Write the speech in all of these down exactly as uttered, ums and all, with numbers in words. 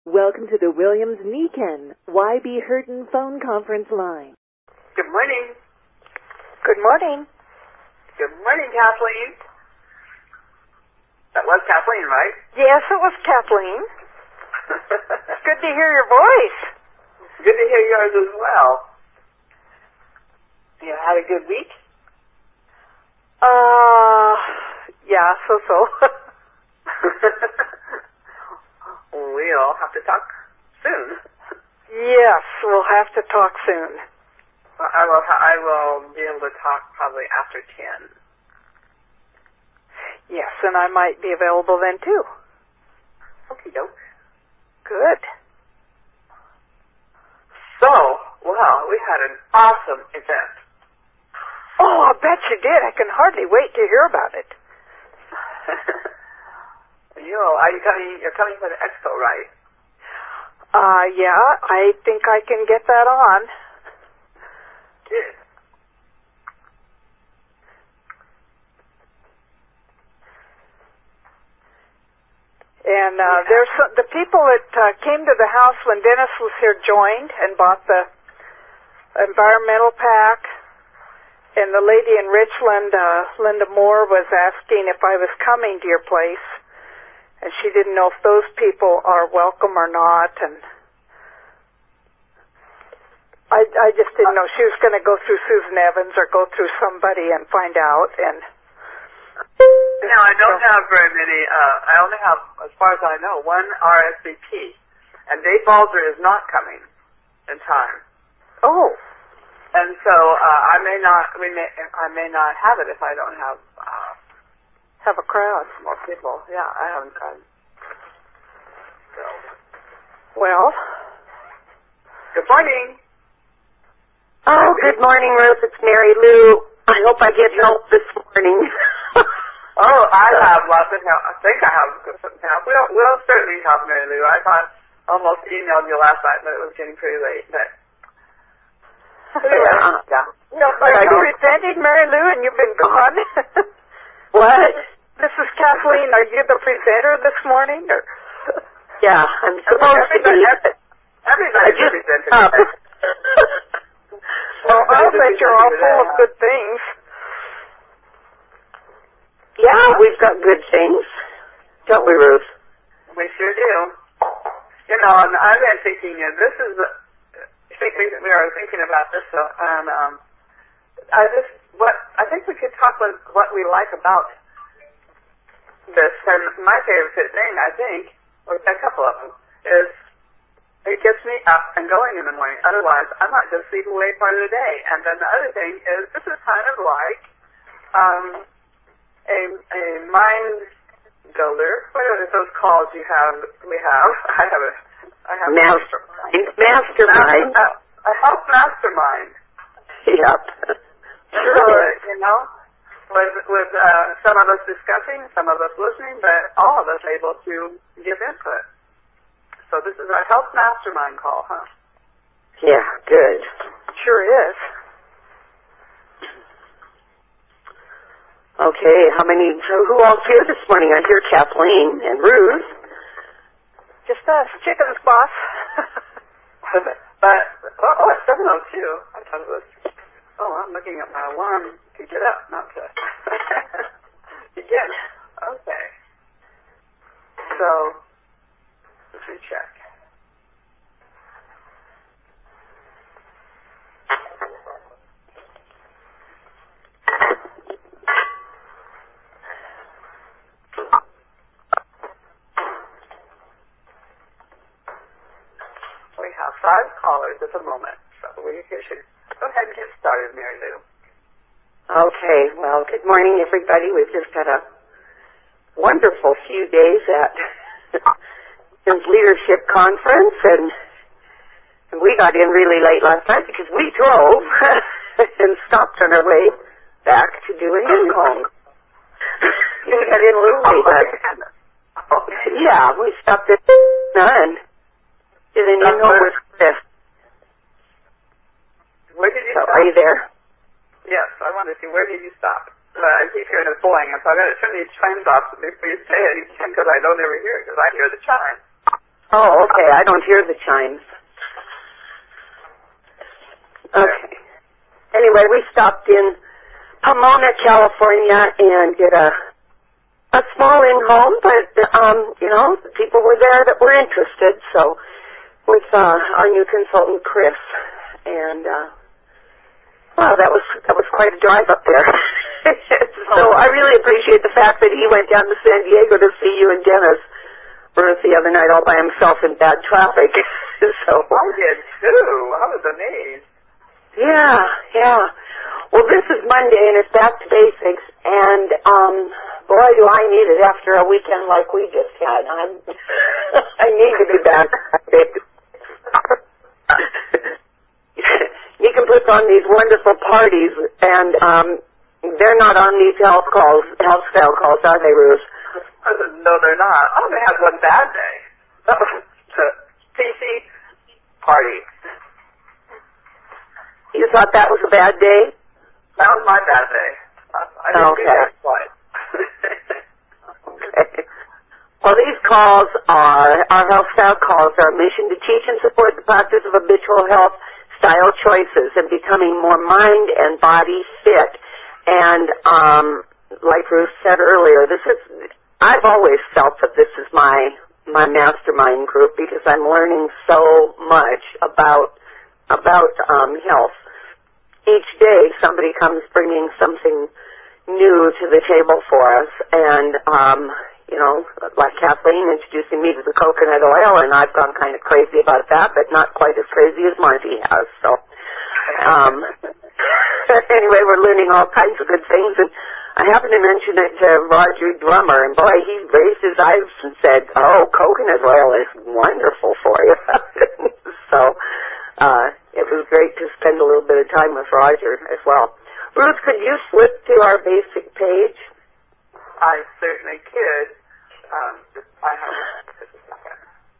Welcome to the Williams-Niken Y B Hurton phone conference line. Good morning. Good morning. Good morning, Kathleen. That was Kathleen, right? Yes, it was Kathleen. It's good to hear your voice. Good to hear yours as well. You had a good week? Uh, yeah, so-so. We'll have to talk soon. Yes, we'll have to talk soon. Well, I will. I will be able to talk probably after ten. Yes, and I might be available then too. Okie doke. Good. So, well, we had an awesome event. Oh, I bet you did. I can hardly wait to hear about it. You know, are you coming? You're coming for the expo, right? Uh, yeah, I think I can get that on. Good. And uh, yeah. there's some, the people that uh, came to the house when Dennis was here joined and bought the environmental pack. And the lady in Richland, uh, Linda Moore, was asking if I was coming to your place. And she didn't know if those people are welcome or not. And I, I just didn't know. She was going to go through Susan Evans or go through somebody and find out. And no, I don't have very many. Uh, I only have, as far as I know, one R S V P. And Dave Balzer is not coming in time. Oh. And so uh, I may not. We may. I may not have it if I don't have. Uh, Have a crowd. More people. Yeah, I haven't tried. So. Well. Good morning. Oh, good morning, Ruth. It's Mary Lou. I hope I get help this morning. Oh, I have lots of help. I think I have some help. We'll, we'll certainly help, Mary Lou. I thought almost emailed you last night, but it was getting pretty late. But anyway, yeah. yeah. No, but you presented, Mary Lou, and you've been gone. What? This is Kathleen. Are you the presenter this morning? Or? Yeah, I'm supposed to be. Everybody's just presenting. Up. Well, I'll bet you're all full of good things. Yeah, we've got good things. Don't we, Ruth? We sure do. You know, and I've been thinking, uh, this is, uh, thinking, we are thinking about this, uh, and um, I just, what, I think we could talk about what we like about this, and my favorite thing, I think, or a couple of them, is it gets me up and going in the morning. Otherwise, I might just sleep away part of the day. And then the other thing is, this is kind of like um, a, a mind builder. What are those calls you have? We have. I have a. I have mastermind. Mastermind. A, a health mastermind. Yep. Sure. So, you know. With, with uh, some of us discussing, some of us listening, but all of us able to give input. So this is our health mastermind call, huh? Yeah, good. Sure is. Okay, how many, so who all's here this morning? I hear Kathleen and Ruth. Just us, chickens, boss. But, oh, oh, it's seven oh two. I thought it was, oh, I'm looking at my alarm to get up, not to, to get, okay. So, let's recheck. We have five callers at the moment, so we should go ahead and get started, Mary Lou. Okay, well, good morning, everybody. We've just had a wonderful few days at his leadership conference, and we got in really late last night because we drove and stopped on our way back to do a Zoom call. We got in a little late last night. Yeah, we stopped at nine. Didn't even know where Chris. Where did you so, stop? Are you there? Yes, I wanted to see, where did you stop? But I keep hearing it pulling, and so I got to turn these chimes off before you say anything, because I don't ever hear it, because I hear the chime. Oh, okay. I don't hear the chimes. Okay. Anyway, we stopped in Pomona, California, and did a a small in-home, but um, you know, the people were there that were interested. So, with uh, our new consultant Chris, and uh, wow, that was that was quite a drive up there. So I really appreciate the fact that he went down to San Diego to see you and Dennis Ruth the other night all by himself in bad traffic. So I did too. I was amazed. Yeah, yeah. Well, this is Monday, and it's back to basics, and um, boy, do I need it after a weekend like we just had. I'm, I need to be back. You can put on these wonderful parties, and um, they're not on these health calls, health style calls, are they, Ruth? No, they're not. I only had one bad day. T C party. You thought that was a bad day? That was my bad day. I, I didn't okay. do that twice. Okay. Well, these calls are, our health style calls are a mission to teach and support the practice of habitual health style choices and becoming more mind and body fit. And um, like Ruth said earlier, this is, I've always felt that this is my my mastermind group because I'm learning so much about about um, health. Each day somebody comes bringing something new to the table for us, and um, you know, like Kathleen introducing me to the coconut oil, and I've gone kind of crazy about that, but not quite as crazy as Marty has. So um, anyway, we're learning all kinds of good things, and I happened to mention it to Roger Drummer, and boy, he raised his eyes and said, "Oh, coconut oil is wonderful for you." So. Uh, it was great to spend a little bit of time with Roger as well. Ruth, could you flip to our basic page? I certainly could. Um, I have just a second.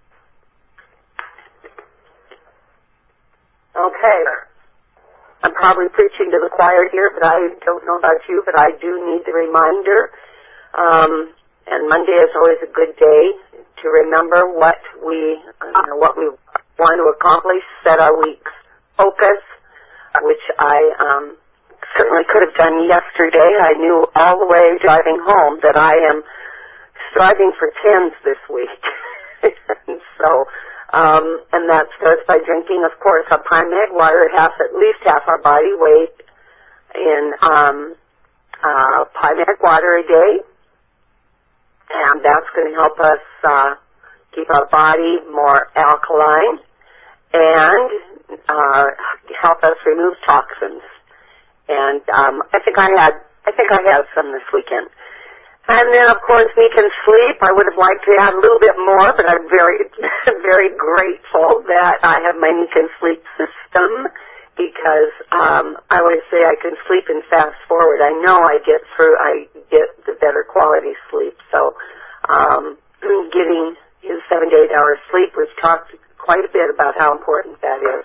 Okay. I'm probably preaching to the choir here, but I don't know about you, but I do need the reminder. Um, and Monday is always a good day to remember what we, you know, what we want to accomplish, set our week's focus, which I um, certainly could have done yesterday. I knew all the way driving home that I am striving for tens this week. So, um, and that starts by drinking, of course, our Primed water, half, at least half our body weight in um, uh, Primed water a day, and that's going to help us uh, keep our body more alkaline and uh, help us remove toxins. And um, I think I had, I think I had some this weekend. And then, of course, we can sleep. I would have liked to add a little bit more, but I'm very, very grateful that I have my Nican sleep system because um, I always say I can sleep and fast forward. I know I get through, I get the better quality sleep. So um, getting his seven to eight hours sleep, we've talked quite a bit about how important that is.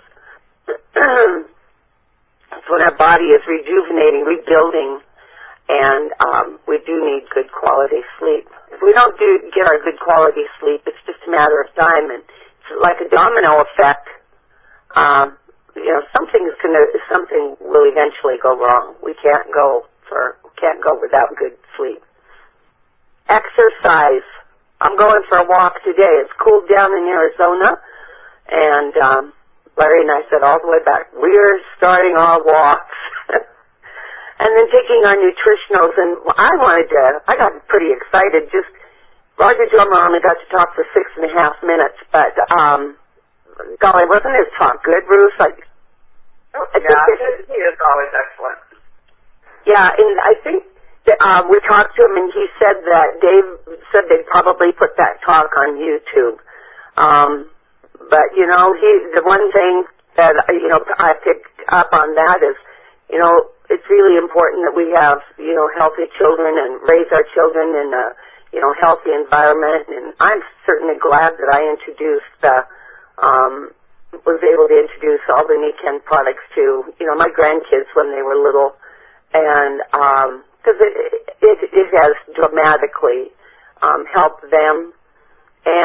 So when our body is rejuvenating, rebuilding, and um, we do need good quality sleep. If we don't do get our good quality sleep, it's just a matter of time, and it's like a domino effect. Um, you know, something's gonna, something will eventually go wrong. We can't go for, can't go without good sleep. Exercise. I'm going for a walk today. It's cooled down in Arizona. And um, Larry and I said all the way back, we're starting our walks. And then taking our nutritionals, and I wanted to, I got pretty excited. Just, Roger Drummer only got to talk for six and a half minutes, but, um, golly, wasn't his talk good, Bruce? Like, I yeah, think he is always excellent. Yeah, and I think that, uh, we talked to him, and he said that Dave said they'd probably put that talk on YouTube. Um, But, you know, he, the one thing that, you know, I picked up on that is, you know, it's really important that we have, you know, healthy children and raise our children in a, you know, healthy environment. And I'm certainly glad that I introduced, uh, um, was able to introduce all the Nican products to, you know, my grandkids when they were little. And, um, because it, it, it has dramatically, um, helped them. And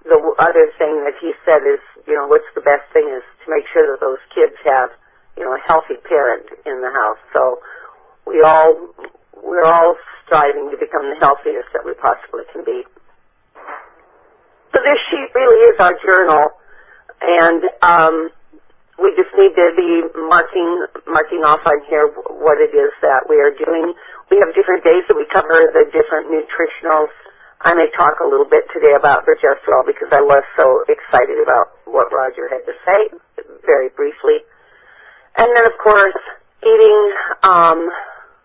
the other thing that he said is, you know, what's the best thing is to make sure that those kids have, you know, a healthy parent in the house. So we all, we're all striving to become the healthiest that we possibly can be. So this sheet really is our journal, and um, we just need to be marking marking off on here what it is that we are doing. We have different days that we cover the different nutritionals. I may talk a little bit today about progesterone because I was so excited about what Roger had to say, very briefly. And then, of course, eating, um,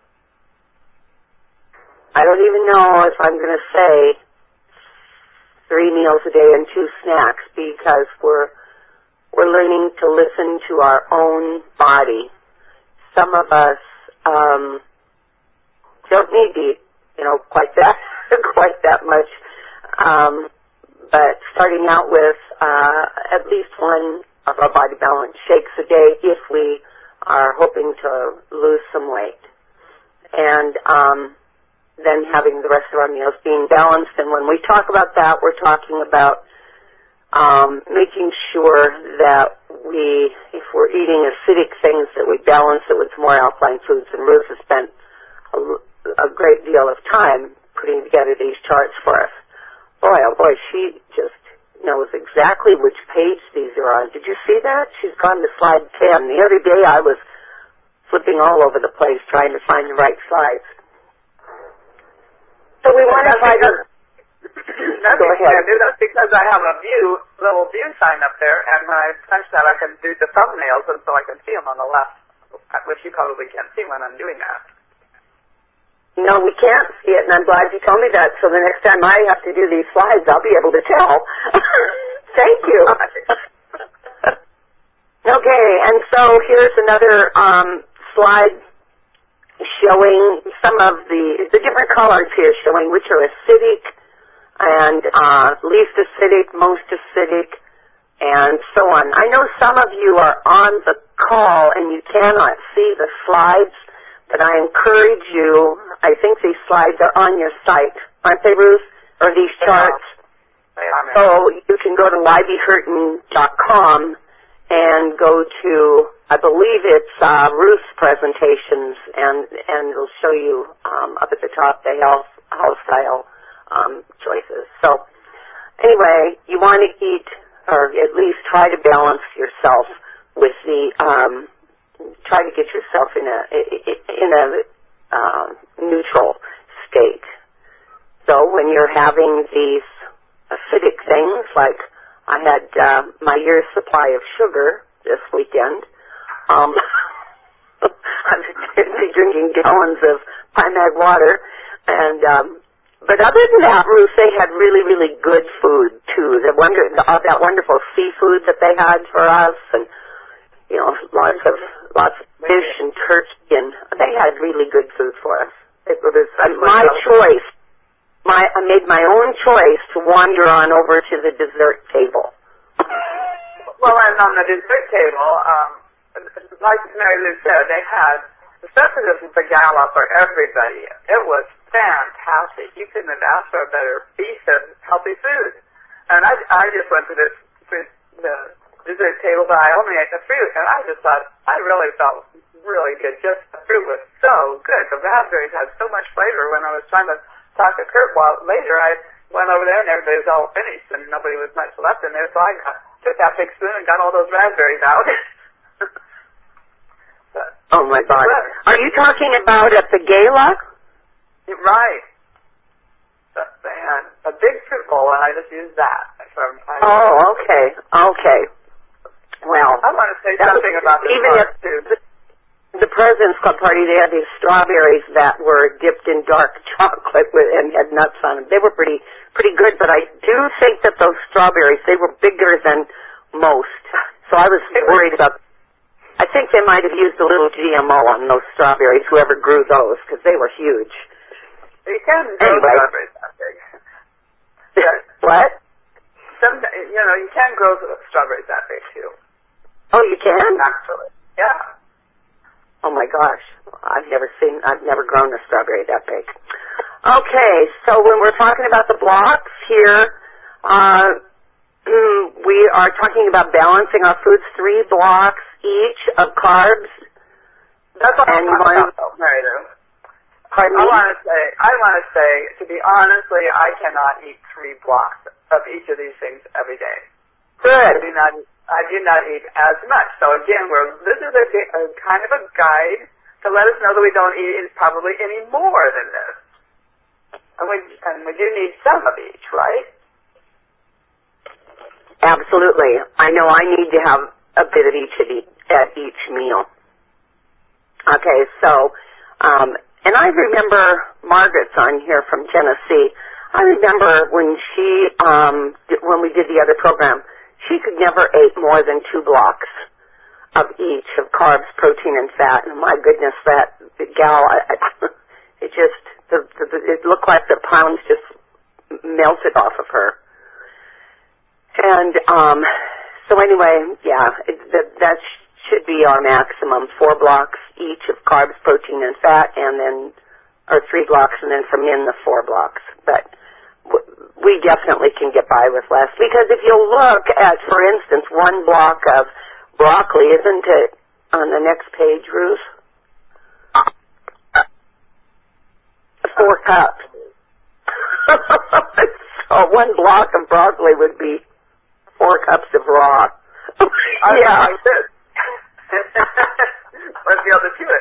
I don't even know if I'm going to say three meals a day and two snacks because we're we're learning to listen to our own body. Some of us um, don't need to eat, you know, quite that quite that much, um, but starting out with uh, at least one of our body balance shakes a day if we are hoping to lose some weight, and um, then having the rest of our meals being balanced. And when we talk about that, we're talking about um, making sure that we, if we're eating acidic things, that we balance it with more alkaline foods. And Ruth has spent a, a great deal of time putting together these charts for us. Boy, oh boy, she just knows exactly which page these are on. Did you see that? She's gone to slide ten. The other day I was flipping all over the place trying to find the right slides. So we want to try to... That's Go ahead. That's because I have a view, little view sign up there, and when I punch that, I can do the thumbnails, and so I can see them on the left, which you probably can't see when I'm doing that. No, we can't see it, and I'm glad you told me that, so the next time I have to do these slides, I'll be able to tell. Thank you. Okay, and so here's another um, slide showing some of the, the different colors here showing which are acidic and uh, least acidic, most acidic, and so on. I know some of you are on the call and you cannot see the slides, but I encourage you, I think these slides are on your site, aren't they, Ruth? Or these charts? Yeah. So you can go to y b hurton dot com and go to, I believe it's uh, Ruth's presentations, and, and it'll show you um, up at the top the health, health style um, choices. So anyway, you want to eat, or at least try to balance yourself with the, um, try to get yourself in a, in a uh, neutral state. So when you're having these acidic things like I had uh, my year's supply of sugar this weekend. Um, I've been drinking gallons of Primag water, and um, but other than that, Ruth, they had really, really good food too. The wonder, the, uh, that wonderful seafood that they had for us, and you know, lots of lots of fish and turkey, and they had really good food for us. It was uh, my choice. My, I made my own choice to wander on over to the dessert table. Well, and on the dessert table, um, like Mary Lou said, they had the separateness of the gala for everybody. It was fantastic. You couldn't have asked for a better feast of healthy food. And I, I just went to this fruit, the dessert table, but I only ate the fruit, and I just thought I really felt really good. Just the fruit was so good. The raspberries had so much flavor when I was trying to talk to Kurt. While later I went over there and everybody was all finished and nobody was much left in there, so I got, took that big spoon and got all those raspberries out. But, oh my God! Are you talking about at the gala? Right. But, man, a big fruit bowl, and I just used that. From, I, oh, okay, okay. Well, I want to say something about this even part, if too. The President's Club party, they had these strawberries that were dipped in dark chocolate with, and had nuts on them. They were pretty pretty good, but I do think that those strawberries, they were bigger than most. So I was worried about, I think they might have used a little G M O on those strawberries, whoever grew those, because they were huge. You can grow anyway. strawberries that big. What? Some, you know, you can grow strawberries that big, too. Oh, you can? Actually. Yeah. Oh my gosh, I've never seen, I've never grown a strawberry that big. Okay, so when we're talking about the blocks here, uh, we are talking about balancing our foods, three blocks each of carbs. That's what and I'm talking about, though, Mary Lou. Pardon I me? want to say, I want to say, to be honestly, I cannot eat three blocks of each of these things every day. Good. I do not, I do not eat as much. So again, we're, this is a, a kind of a guide to let us know that we don't eat probably any more than this. And we, and we do need some of each, right? Absolutely. I know I need to have a bit of each at each, at each meal. Okay, so, um, and I remember Margaret's on here from Tennessee. I remember when she, um, did, when we did the other program, she could never eat more than two blocks of each of carbs, protein, and fat. And my goodness, that gal, I, I, it just, the, the, it looked like the pounds just melted off of her. And um, so anyway, yeah, it, that, that should be our maximum, four blocks each of carbs, protein, and fat, and then, or three blocks, and then from in the four blocks. But we definitely can get by with less. Because if you look at, for instance, one block of broccoli, isn't it on the next page, Ruth? Four cups. So one block of broccoli would be four cups of raw. Yeah. Like this. Let's be able to do it.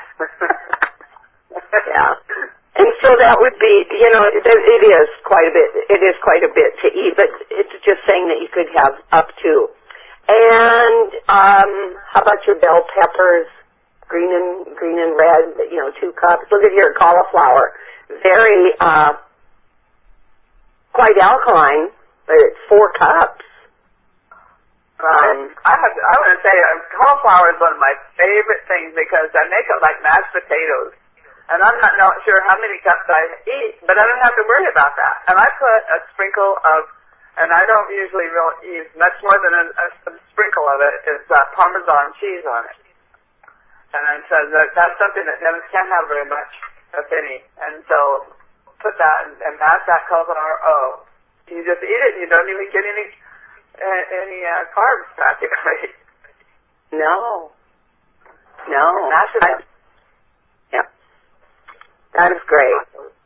Yeah. And so that would be, you know, it, it is quite a bit, it is quite a bit to eat, but it's just saying that you could have up to. And, um, how about your bell peppers, green and, green and red, you know, two cups. Look at your cauliflower. Very, uh, quite alkaline, but it's four cups. Um, I have, I want to say, uh, cauliflower is one of my favorite things because I make it like mashed potatoes. And I'm not, not sure how many cups I eat, but I don't have to worry about that. And I put a sprinkle of, and I don't usually really use much more than a, a, a sprinkle of it, is uh, Parmesan cheese on it. And so that, that's something that Dennis can't have very much, if any. And so put that and, and mash that cauliflower. Oh, you just eat it and you don't even get any uh, any uh, carbs practically. No. No. Mash it up. Yeah. That is great.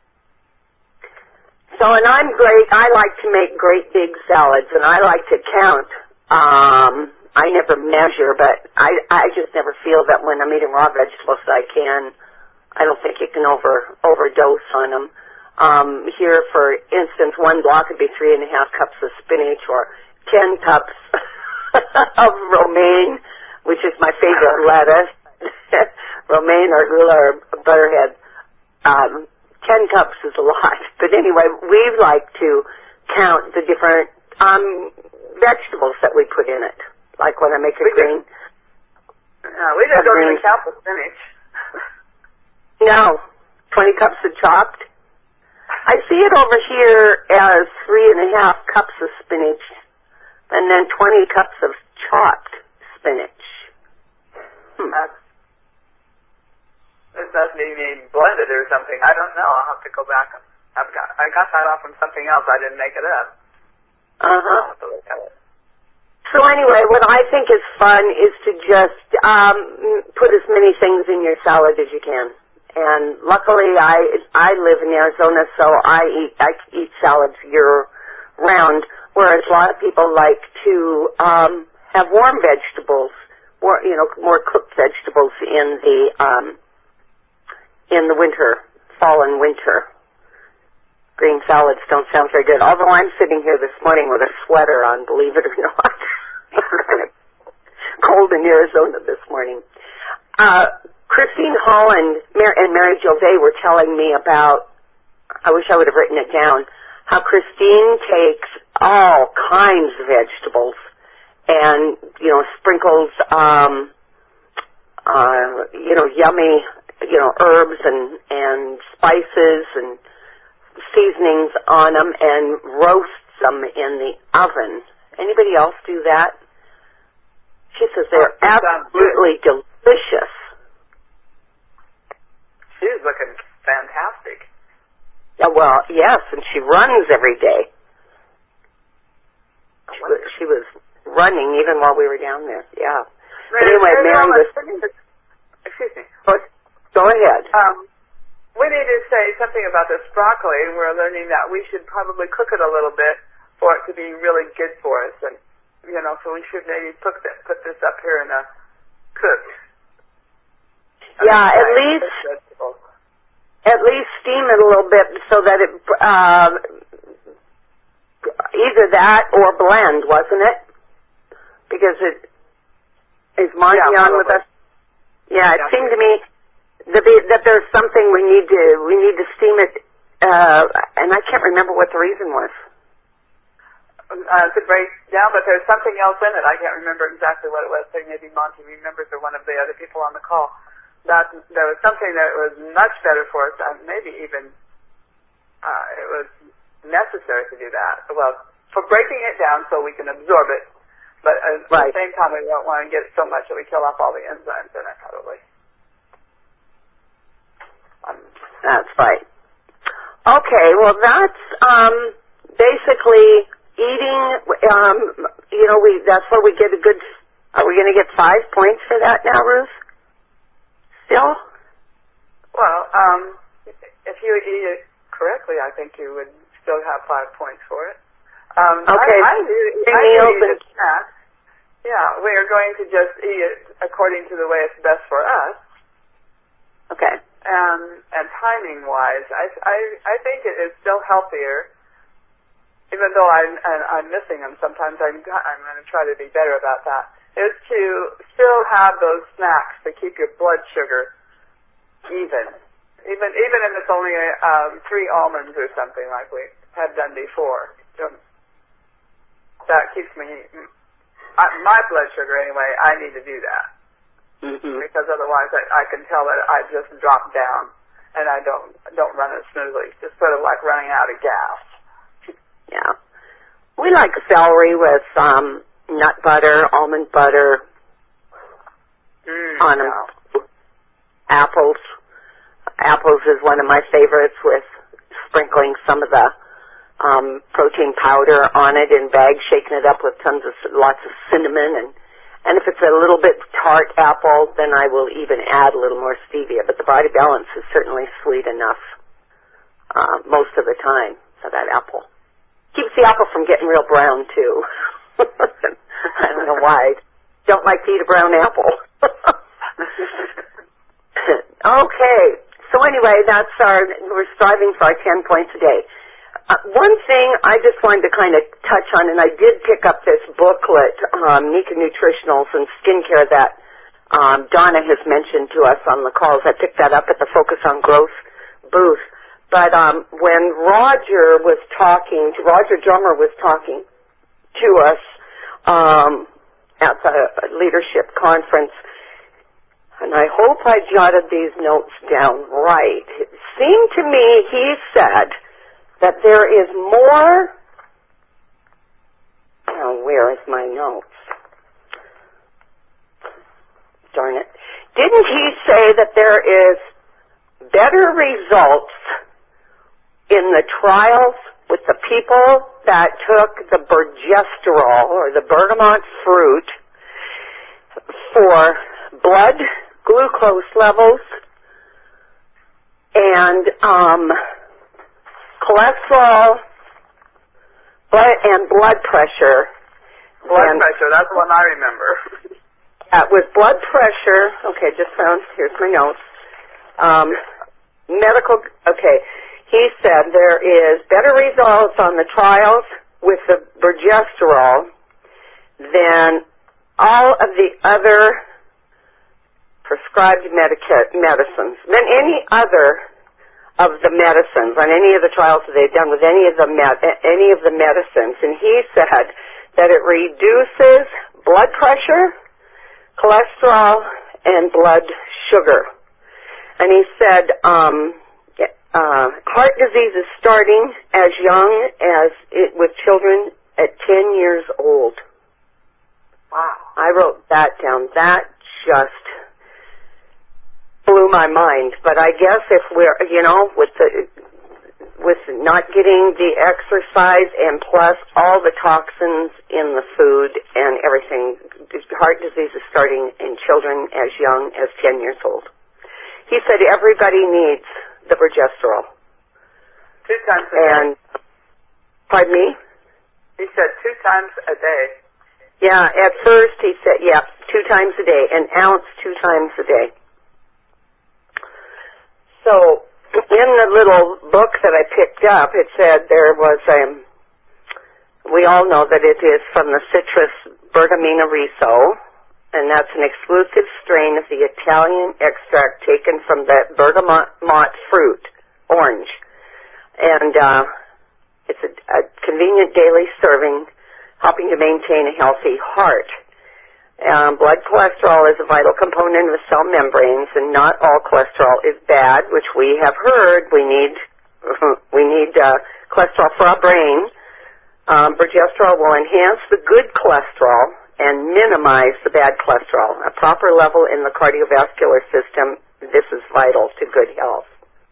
So, and I'm great, I like to make great big salads, and I like to count. Um, I never measure, but I, I just never feel that when I'm eating raw vegetables that I can, I don't think you can over, overdose on them. Um, here, for instance, one block would be three and a half cups of spinach, or ten cups of romaine, which is my favorite lettuce. Romaine, arugula, or butterhead. Um, ten cups is a lot. But anyway, we like to count the different um, vegetables that we put in it. Like when I make a we green. No, we just don't even count the spinach. No. twenty cups of chopped. I see it over here as three and a half cups of spinach and then twenty cups of chopped spinach. Hmm. That's This doesn't even blended or something. I don't know. I'll have to go back. And I've got, I got that off from something else. I didn't make it up. Uh-huh. I'll have to look at it. So anyway, what I think is fun is to just um, put as many things in your salad as you can. And luckily, I I live in Arizona, so I eat I eat salads year round. Whereas a lot of people like to um, have warm vegetables, more you know, more cooked vegetables in the um, in the winter, fall and winter. Green salads don't sound very good. Although I'm sitting here this morning with a sweater on, believe it or not. It's kind of cold in Arizona this morning. Uh, Christine Holland and Mary Jove were telling me about, I wish I would have written it down, how Christine takes all kinds of vegetables and, you know, sprinkles, um, uh, you know, yummy, you know, herbs and, and spices and seasonings on them and roasts them in the oven. Anybody else do that? She says they're oh, absolutely delicious. She's looking fantastic. Yeah, well, yes, and she runs every day. She was, she was running even while we were down there. Yeah. But Mary, anyway, Mary, Mary was... Excuse me. Go ahead. Um, we need to say something about this broccoli, and we're learning that we should probably cook it a little bit for it to be really good for us. And, you know, so we should maybe put, this, put this up here in a cook. Yeah, at least... At least steam it a little bit so that it... Uh, either that or blend, wasn't it? Because it... Is Monty yeah, on with us? Yeah, it yeah, seemed to me that, be, that there's something we need to we need to steam it, uh, and I can't remember what the reason was. Uh, to break down, but there's something else in it. I can't remember exactly what it was. So maybe Monty remembers, or one of the other people on the call. That there was something that was much better for us, and maybe even uh, it was necessary to do that. Well, for breaking it down so we can absorb it. But at right. the same time, we don't want to get so much that we kill off all the enzymes in it, probably. Um, that's right. Okay, well, that's um, basically eating. Um, you know, we that's where we get a good. Are we going to get five points for that now, Ruth? Still? Well, um, if you eat it correctly, I think you would still have five points for it. Um, okay. I, I do, I do eat a snack. Yeah, we are going to just eat it according to the way it's best for us. Okay. And and timing wise, I I I think it is still healthier. Even though I'm and I'm missing them sometimes, I'm I'm going to try to be better about that. Is to still have those snacks to keep your blood sugar even, even even if it's only um, three almonds or something like we had done before. That keeps me, I, my blood sugar anyway, I need to do that. Mm-hmm. Because otherwise I, I can tell that I just drop down and I don't don't run as smoothly. Just sort of like running out of gas. Yeah. We like celery with um, nut butter, almond butter, mm, on them. Yeah. Apples. Apples is one of my favorites, with sprinkling some of the Um, protein powder on it in bags, shaking it up with tons of, lots of cinnamon, and, and if it's a little bit tart apple, then I will even add a little more stevia, but the Body Balance is certainly sweet enough, uh, most of the time for that apple. Keeps the apple from getting real brown, too. I don't know why. Don't like to eat a brown apple. Okay, so anyway, that's our, we're striving for our ten points a day. Uh, one thing I just wanted to kind of touch on, and I did pick up this booklet, um, Nika Nutritionals and Skincare, that um, Donna has mentioned to us on the calls. I picked that up at the Focus on Growth booth. But um, when Roger was talking, Roger Drummer was talking to us um, at the leadership conference, and I hope I jotted these notes down right. It seemed to me he said that there is more, oh, where is my notes? Darn it. Didn't he say that there is better results in the trials with the people that took the bergesterol, or the bergamot fruit, for blood glucose levels and um cholesterol, blood, and blood pressure. Blood and, pressure, that's the one I remember. Uh, with blood pressure, okay, just found, here's my notes. Um, medical, okay, he said there is better results on the trials with the bergesterol than all of the other prescribed medica- medicines, than any other of the medicines, on any of the trials that they've done with any of the med- any of the medicines. And he said that it reduces blood pressure, cholesterol, and blood sugar. And he said um, uh, heart disease is starting as young as it, with children at ten years old. Wow. I wrote that down. That just blew my mind. But I guess if we're, you know, with the with not getting the exercise and plus all the toxins in the food and everything, heart disease is starting in children as young as ten years old. He said everybody needs the progesterol. Two times a day. And, pardon me? He said two times a day. Yeah, at first he said, yeah, two times a day, an ounce two times a day. So, in the little book that I picked up, it said there was a, we all know that it is from the citrus Bergamina riso, and that's an exclusive strain of the Italian extract taken from the bergamot fruit, orange. And uh, it's a, a convenient daily serving, helping to maintain a healthy heart. Um, blood cholesterol is a vital component of cell membranes, and not all cholesterol is bad, which we have heard. We need we need uh, cholesterol for our brain. Um, progesterol will enhance the good cholesterol and minimize the bad cholesterol. A proper level in the cardiovascular system, this is vital to good health.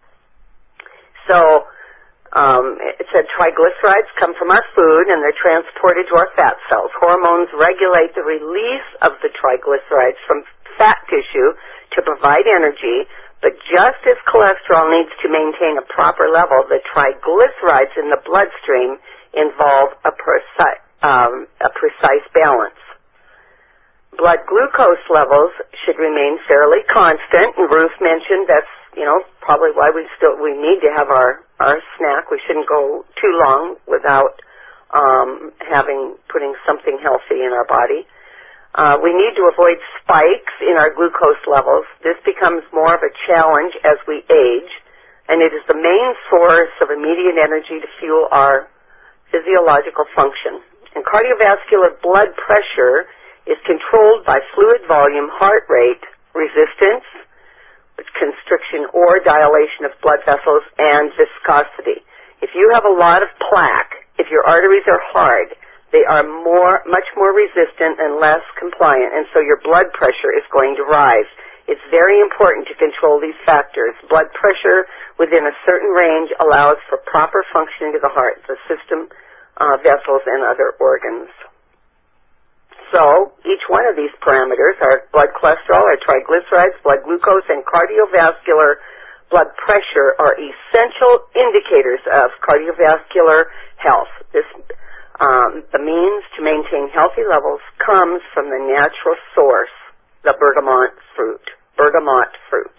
So, Um, it said triglycerides come from our food and they're transported to our fat cells. Hormones regulate the release of the triglycerides from fat tissue to provide energy, but just as cholesterol needs to maintain a proper level, the triglycerides in the bloodstream involve a precise, um, a precise balance. Blood glucose levels should remain fairly constant, and Ruth mentioned that's, you know, probably why we still, we need to have our, our snack. We shouldn't go too long without um, having, putting something healthy in our body. Uh, we need to avoid spikes in our glucose levels. This becomes more of a challenge as we age, and it is the main source of immediate energy to fuel our physiological function. And cardiovascular blood pressure is controlled by fluid volume, heart rate, resistance, constriction or dilation of blood vessels, and viscosity. If you have a lot of plaque, if your arteries are hard, they are more, much more resistant and less compliant, and so your blood pressure is going to rise. It's very important to control these factors. Blood pressure within a certain range allows for proper functioning of the heart, the system, uh, vessels, and other organs. So, each one of these parameters, our blood cholesterol, our triglycerides, blood glucose, and cardiovascular blood pressure are essential indicators of cardiovascular health. This, um, the means to maintain healthy levels comes from the natural source, the bergamot fruit. Bergamot fruit.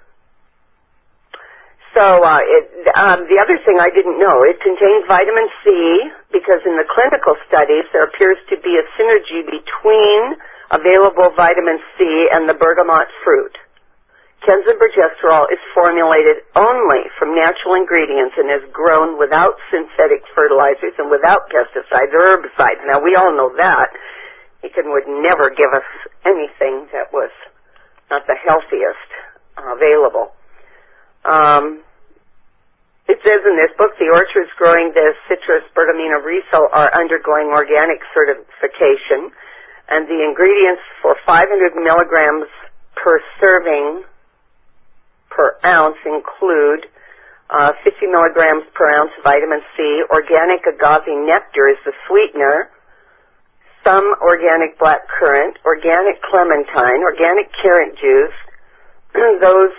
So, uh, it, um, the other thing I didn't know, it contains vitamin C, because in the clinical studies there appears to be a synergy between available vitamin C and the bergamot fruit. Kenza progesterol is formulated only from natural ingredients and is grown without synthetic fertilizers and without pesticides or herbicides. Now, we all know that. He can, would never give us anything that was not the healthiest uh, available. Um, it says in this book, the orchards growing the citrus Bergamina riso are undergoing organic certification, and the ingredients for five hundred milligrams per serving per ounce include uh, fifty milligrams per ounce vitamin C, organic agave nectar is the sweetener, some organic blackcurrant, organic clementine, organic carrot juice. Those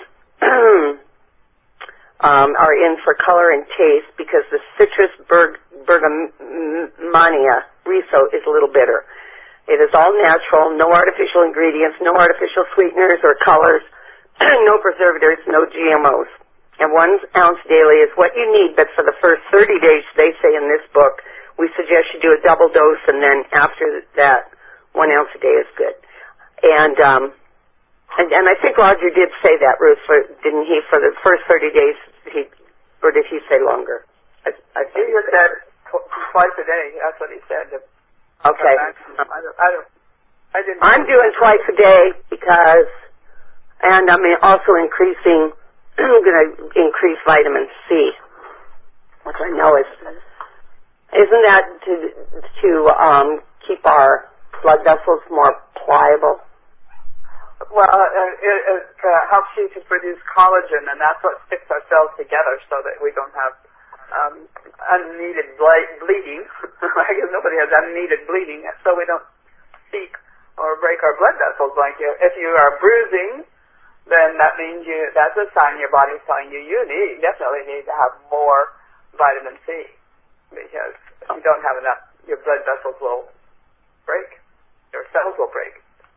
Um, are in for color and taste because the citrus berg, Bergamania riso is a little bitter. It is all natural, no artificial ingredients, no artificial sweeteners or colors, no preservatives, no G M Os. And one ounce daily is what you need, but for the first thirty days, they say in this book, we suggest you do a double dose, and then after that, one ounce a day is good. And, um, And, and I think Roger did say that, Ruth, for, didn't he? For the first thirty days, he, or did he say longer? I, I think he said tw- twice a day. That's what he said. Okay. I don't. I don't. I didn't. I'm doing twice a day because, and I'm also increasing. I'm going to increase vitamin C, which I know is. Isn't that to to um, keep our blood vessels more pliable? Well, uh, it, it uh, helps you to produce collagen, and that's what sticks our cells together so that we don't have um, unneeded ble- bleeding. I guess nobody has unneeded bleeding, so we don't seek or break our blood vessels like you. If you are bruising, then that means you, that's a sign your body's telling you you need, definitely need to have more vitamin C, because if you don't have enough, your blood vessels will break. Your cells will break.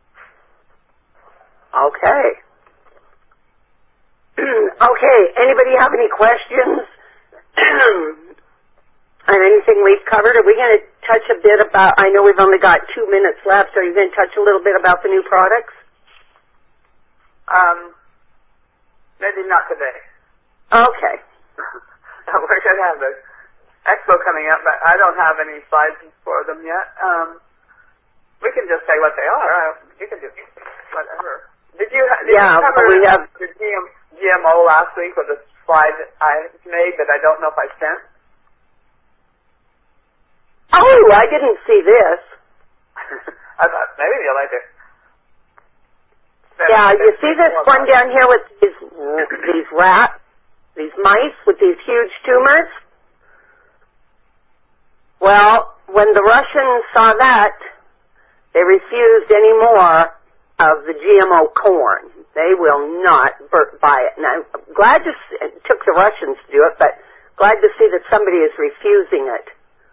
Okay. Okay, anybody have any questions on anything we've covered? Are we going to touch a bit about, I know we've only got two minutes left, so are you going to touch a little bit about the new products? Um, maybe not today. Okay. We're going to have the expo coming up, but I don't have any slides for them yet. Um, we can just say what they are. I, you can do whatever. Did you, did yeah, you cover we have the G M, G M O last week with a slide that I made that I don't know if I sent? Oh, I didn't see this. I thought maybe you'll like it. Yeah, you see this one down here with these these rats, these mice with these huge tumors? Well, when the Russians saw that, they refused any more of the G M O corn. They will not buy it. And I'm glad to see, it took the Russians to do it, but glad to see that somebody is refusing it.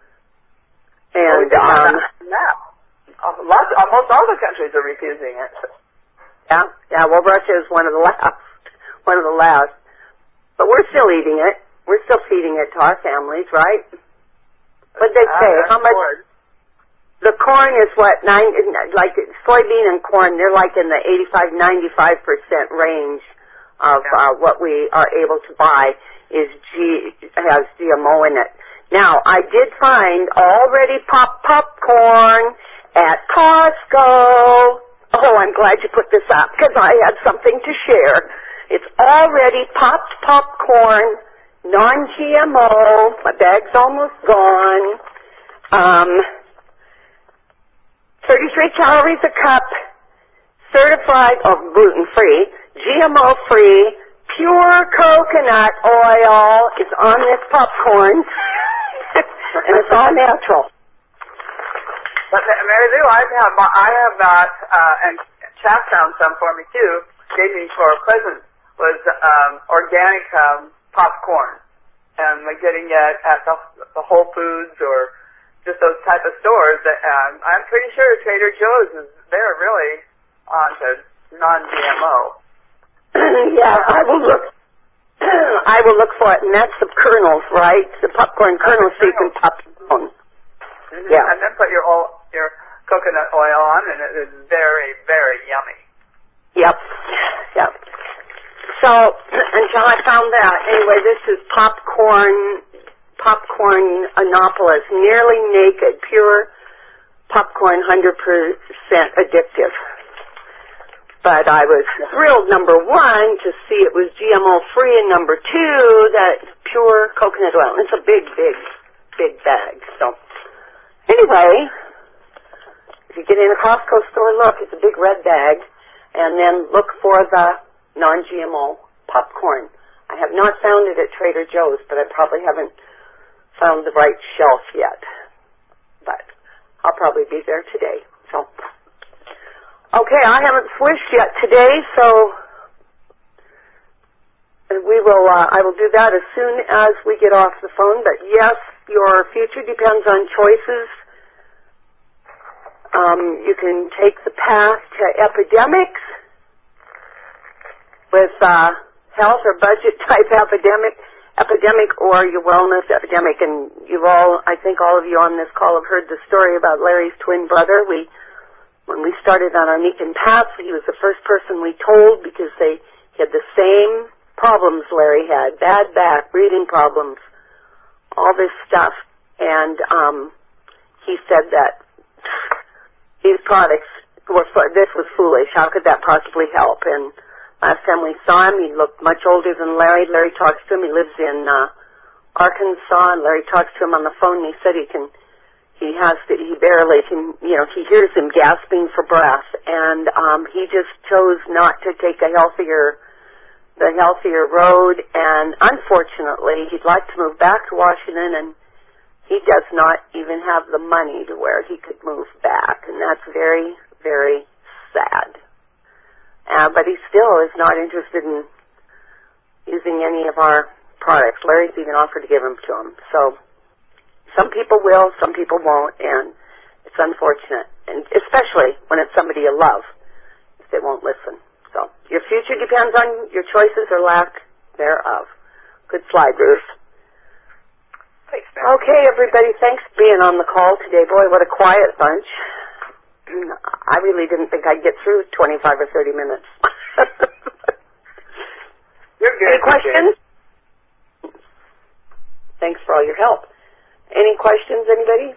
And well, um, now, lots, almost all the countries are refusing it. Yeah, yeah. Well, Russia is one of the last, one of the last. But we're still eating it. We're still feeding it to our families, right? What'd they say? Uh, How much? Corn. The corn is what nine, like soybean and corn. They're like in the eighty-five, ninety-five percent range of yeah. uh, what we are able to buy is G has G M O in it. Now, I did find already popped popcorn at Costco. Oh, I'm glad you put this up because I had something to share. It's already popped popcorn, non-G M O. My bag's almost gone. Um, thirty-three calories a cup, certified, oh, gluten-free, G M O-free, pure coconut oil is on this popcorn, and it's all natural. But Mary Lou, I have I have that, uh, and Chaff found some for me too. Gave me for a present was um, organic um, popcorn, and like getting it at the, the Whole Foods or just those type of stores. That um, I'm pretty sure Trader Joe's is they're really on to non-G M O. Yeah, I will look. I will look for it, and that's the kernels, right? The popcorn kernels, so you can pop them on. Mm-hmm. Yeah. And then put your oil, your coconut oil on, and it is very, very yummy. Yep. Yep. So, until I found that, anyway, this is popcorn, popcorn Annapolis, nearly naked, pure popcorn, one hundred percent addictive. But I was thrilled, number one, to see it was G M O-free, and number two, that pure coconut oil. It's a big, big, big bag. So, anyway, if you get in a Costco store, look, it's a big red bag, and then look for the non-G M O popcorn. I have not found it at Trader Joe's, but I probably haven't found the right shelf yet. But I'll probably be there today. So, okay, I haven't swished yet today, so we will. Uh, I will do that as soon as we get off the phone. But yes, your future depends on choices. Um, you can take the path to epidemics with uh, health or budget type epidemic, epidemic, or your wellness epidemic. And you've all, I think, all of you on this call have heard the story about Larry's twin brother. We. When we started on our Nikan path, he was the first person we told because they had the same problems Larry had, bad back, breathing problems, all this stuff. And um, he said that these products were, this was foolish. How could that possibly help? And last time we saw him, he looked much older than Larry. Larry talks to him. He lives in uh, Arkansas, and Larry talks to him on the phone, and he said he can He has to, he barely can, you know, he hears him gasping for breath, and um, he just chose not to take a healthier the healthier road, and unfortunately, he'd like to move back to Washington, and he does not even have the money to where he could move back, and that's very, very sad. Uh, but he still is not interested in using any of our products. Larry's even offered to give them to him. So some people will, some people won't, and it's unfortunate, and especially when it's somebody you love, if they won't listen. So your future depends on your choices or lack thereof. Good slide, Ruth. Thanks, okay, everybody, thanks for being on the call today. Boy, what a quiet bunch. I really didn't think I'd get through twenty-five or thirty minutes. You're good. Any questions? Thanks for all your help. Any questions, anybody?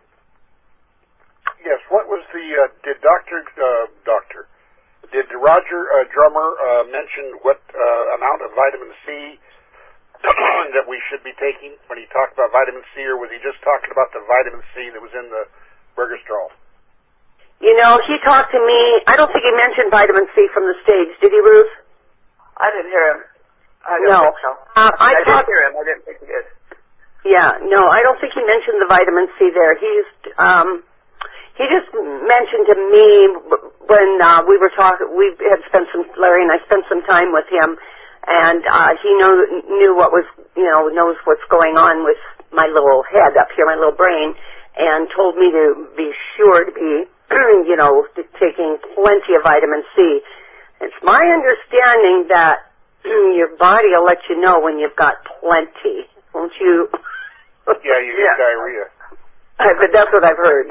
Yes, what was the, uh, did Doctor, uh, Doctor, did Roger uh, Drummer uh, mention what uh, amount of vitamin C that we should be taking when he talked about vitamin C, or was he just talking about the vitamin C that was in the Burgerstrol? You know, he talked to me, I don't think he mentioned vitamin C from the stage, did he, Ruth? I didn't hear him. I don't no. think so. Uh, I, I talk- didn't hear him. I didn't think he did. Yeah, no, I don't think he mentioned the vitamin C there. He's, um, he just mentioned to me when uh, we were talking, we had spent some, Larry and I spent some time with him, and uh, he know, knew what was, you know, knows what's going on with my little head up here, my little brain, and told me to be sure to be, you know, taking plenty of vitamin C. It's my understanding that your body will let you know when you've got plenty, won't you? Yeah, you get yeah. diarrhea. I, but that's what I've heard.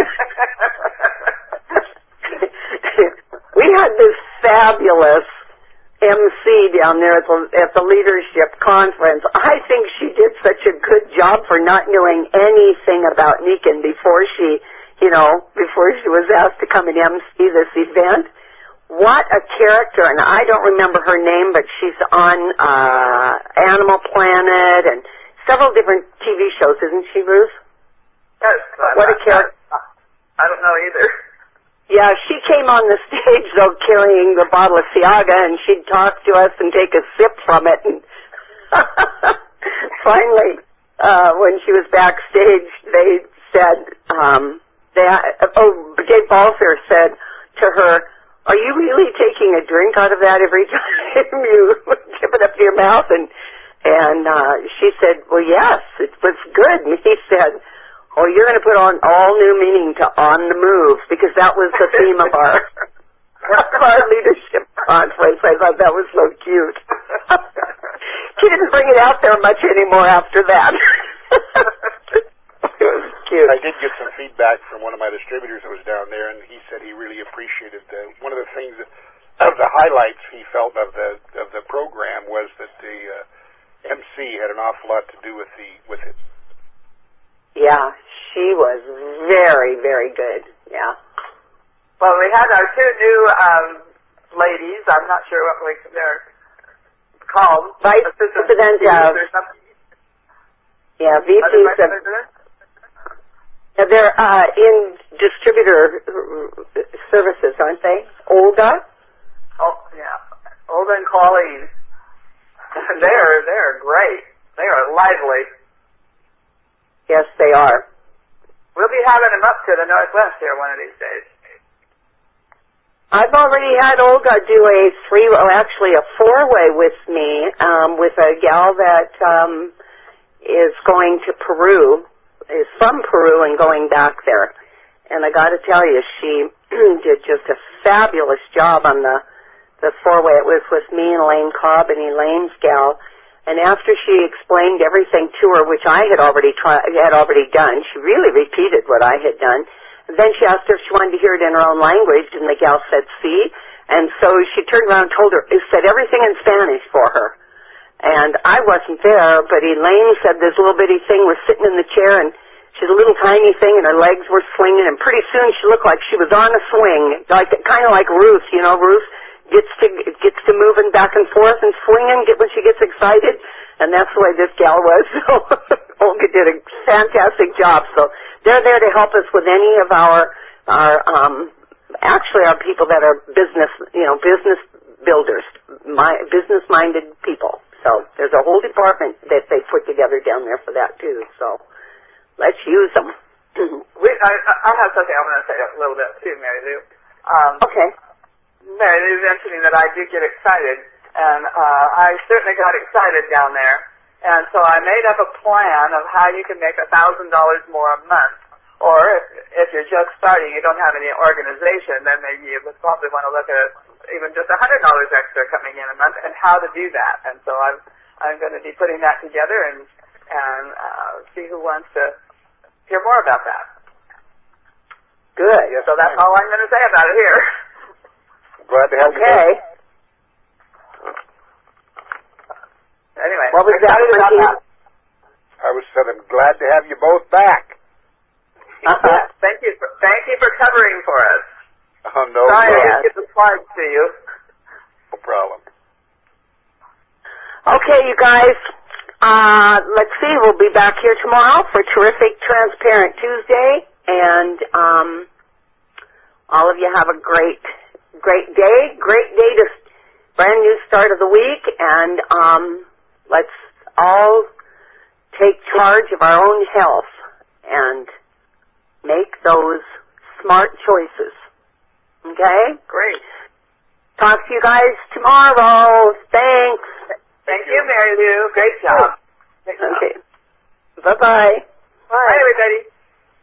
We had this fabulous M C down there at the, at the leadership conference. I think she did such a good job for not knowing anything about Niken before she, you know, before she was asked to come and M C this event. What a character, and I don't remember her name, but she's on uh, Animal Planet and several different T V shows, isn't she, Ruth? Yes. What a character. I don't know either. Yeah, she came on the stage, though, carrying the bottle of Ciaga, and she'd talk to us and take a sip from it. And finally, uh, when she was backstage, they said, um, they, oh, Dave Balser said to her, "Are you really taking a drink out of that every time you tip it up to your mouth?" And and uh, she said, "Well, yes, it was good." And he said, "Oh, you're going to put on all new meaning to On the Move," because that was the theme of our our leadership conference. I thought that was so cute. She didn't bring it out there much anymore after that. It was cute. I did get some feedback from one of my distributors that was down there, and he said he really appreciated the, one of the things that, of the highlights he felt of the of the program was that the uh, M C had an awful lot to do with the with it. Yeah, she was very, very good. Yeah. Well, we had our two new um, ladies. I'm not sure what we, they're called. Vice President of. Yeah, V P. Yeah, they're uh, in distributor services, aren't they? Olga. Oh yeah, Olga and Colleen. they're they're great. They are lively. Yes, they are. We'll be having them up to the Northwest here one of these days. I've already had Olga do a three, well, actually a four-way with me, um, with a gal that um, is going to Peru, is from Peru and going back there. And I got to tell you, she did just a fabulous job on the the four-way. It was with me and Elaine Cobb and Elaine's gal. And after she explained everything to her, which I had already try, had already done, she really repeated what I had done. And then she asked her if she wanted to hear it in her own language, and the gal said, "See." And so she turned around and told her, it said everything in Spanish for her. And I wasn't there, but Elaine said this little bitty thing was sitting in the chair, and she's a little tiny thing, and her legs were swinging, and pretty soon she looked like she was on a swing, like kind of like Ruth, you know, Ruth gets to gets to moving back and forth and swinging get when she gets excited, and that's the way this gal was. So Olga did a fantastic job. So they're there to help us with any of our our um actually our people that are business, you know, business builders, my, business-minded people. So there's a whole department that they put together down there for that, too. So let's use them. we, I, I have something I want to say a little bit, too, Mary Lou. Um, okay. Mary Lou mentioning that I do get excited, and uh, I certainly got excited down there. And so I made up a plan of how you can make one thousand dollars more a month. Or if, if you're just starting, you don't have any organization, then maybe you would probably want to look at even just one hundred dollars extra coming in a month and how to do that. And so I'm, I'm going to be putting that together and, and uh, see who wants to hear more about that. Good. Yes, so that's all I'm going to say about it here. Glad to have okay. you. Okay. Anyway, what was that? About that. I was said I'm glad to have you both back. Uh-huh. Yes, thank you for thank you for covering for us. Oh, no Sorry problem. I didn't get the slides to you. No problem. Okay, you guys. Uh, let's see. We'll be back here tomorrow for Terrific Transparent Tuesday, and um, all of you have a great, great day. Great day to brand new start of the week, and um, let's all take charge of our own health and make those smart choices. Okay? Great. Talk to you guys tomorrow. Thanks. Thank you, Mary Lou. Great job. Great job. Okay. Bye-bye. Bye, everybody.